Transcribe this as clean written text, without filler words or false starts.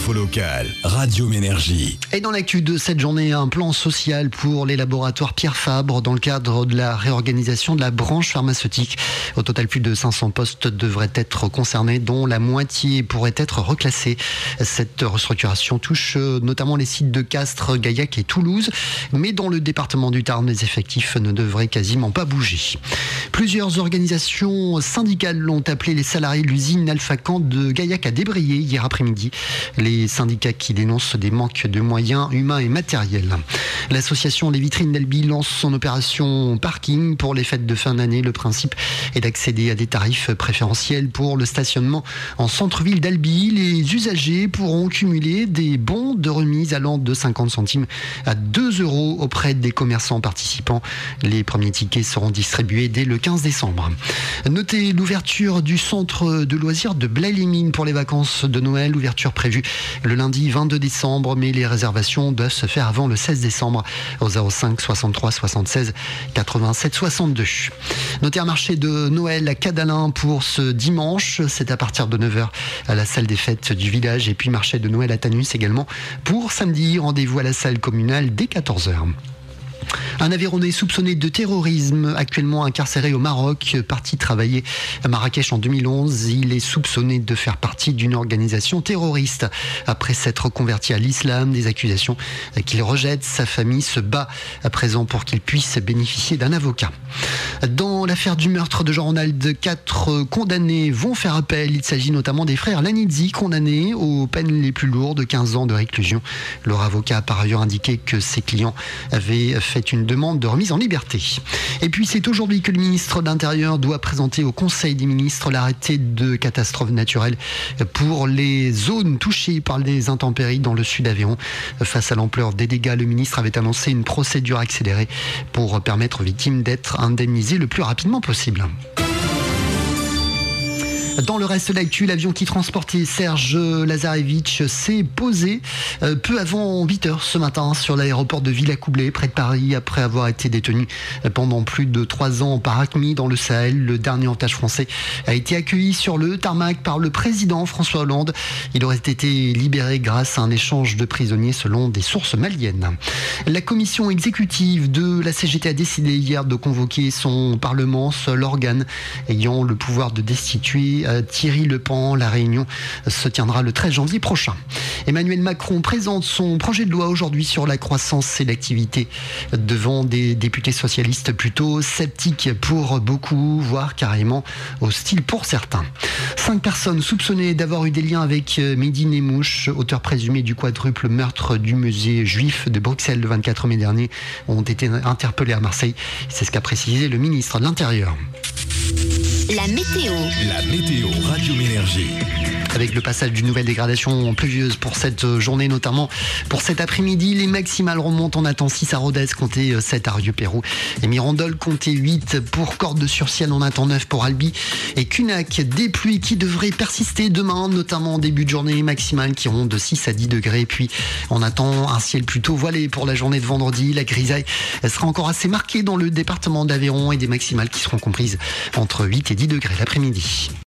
L'info locale, Radio Ménergie. Et dans l'actu de cette journée, un plan social pour les laboratoires Pierre Fabre dans le cadre de la réorganisation de la branche pharmaceutique. Au total, plus de 500 postes devraient être concernés, dont la moitié pourrait être reclassée. Cette restructuration touche notamment les sites de Castres, Gaillac et Toulouse. Mais dans le département du Tarn, les effectifs ne devraient quasiment pas bouger. Plusieurs organisations syndicales ont appelé les salariés de l'usine Alphacan de Gaillac à débrayer hier après-midi. Les syndicats qui dénoncent des manques de moyens humains et matériels. L'association Les Vitrines d'Albi lance son opération parking pour les fêtes de fin d'année. Le principe est d'accéder à des tarifs préférentiels pour le stationnement en centre-ville d'Albi. Les usagers pourront cumuler des bons de remise allant de 50 centimes à 2 € auprès des commerçants participants. Les premiers tickets seront distribués dès le 15 décembre. Notez l'ouverture du centre de loisirs de Blaye-les-Mines pour les vacances de Noël. Ouverture prévue le lundi 22 décembre, mais les réservations doivent se faire avant le 16 décembre au 05 63 76 87 62. Notez un marché de Noël à Cadalin pour ce dimanche. C'est à partir de 9h à la salle des fêtes du village. Et puis marché de Noël à Tanus également pour samedi. Rendez-vous à la salle communale dès 14h. Un Aveyronais soupçonné de terrorisme, actuellement incarcéré au Maroc, parti travailler à Marrakech en 2011. Il est soupçonné de faire partie d'une organisation terroriste. Après s'être converti à l'islam, des accusations qu'il rejette. Sa famille se bat à présent pour qu'il puisse bénéficier d'un avocat. Dans l'affaire du meurtre de Jean-Ronald, 4 condamnés vont faire appel. Il s'agit notamment des frères Lanizzi, condamnés aux peines les plus lourdes, 15 ans de réclusion. Leur avocat a par ailleurs indiqué que ses clients avaient fait une demande de remise en liberté. Et puis c'est aujourd'hui que le ministre de l'Intérieur doit présenter au Conseil des ministres l'arrêté de catastrophe naturelle pour les zones touchées par les intempéries dans le sud d'Aveyron. Face à l'ampleur des dégâts, le ministre avait annoncé une procédure accélérée pour permettre aux victimes d'être indemnisées le plus rapidement possible. Dans le reste de l'actu, l'avion qui transportait Serge Lazarevitch s'est posé peu avant 8h ce matin sur l'aéroport de Villacoublay, près de Paris, après avoir été détenu pendant plus de 3 ans par ACMI dans le Sahel. Le dernier otage français a été accueilli sur le tarmac par le président François Hollande. Il aurait été libéré grâce à un échange de prisonniers selon des sources maliennes. La commission exécutive de la CGT a décidé hier de convoquer son Parlement, seul organe ayant le pouvoir de destituer Thierry Lepan. La réunion se tiendra le 13 janvier prochain. Emmanuel Macron présente son projet de loi aujourd'hui sur la croissance et l'activité devant des députés socialistes plutôt sceptiques pour beaucoup, voire carrément hostiles pour certains. 5 personnes soupçonnées d'avoir eu des liens avec Mehdi Nemmouche, auteur présumé du quadruple meurtre du musée juif de Bruxelles le 24 mai dernier, ont été interpellées à Marseille. C'est ce qu'a précisé le ministre de l'Intérieur. La météo. La météo, Radio Ménergie. Avec le passage d'une nouvelle dégradation pluvieuse pour cette journée, notamment pour cet après-midi, les maximales remontent. On attend 6 à Rodez, comptez 7 à Rieux-Pérou et Mirandole, comptez 8 pour Cordes-sur-Ciel, on attend 9 pour Albi et Cunac. Des pluies qui devraient persister demain, notamment en début de journée, maximales qui auront de 6 à 10 degrés. Puis on attend un ciel plutôt voilé pour la journée de vendredi. La grisaille sera encore assez marquée dans le département d'Aveyron et des maximales qui seront comprises entre 8 et 10 degrés l'après-midi.